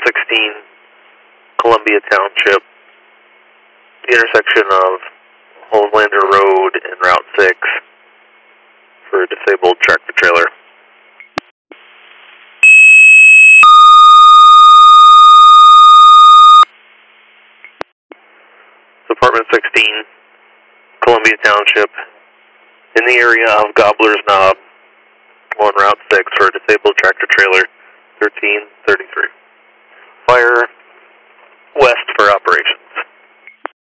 16, Columbia Township, the intersection of Holmlander Road and Route 6 for a disabled tractor trailer. Apartment 16, Columbia Township, in the area of Gobbler's Knob on Route 6 for a disabled tractor trailer, 1333. Fire west for operation.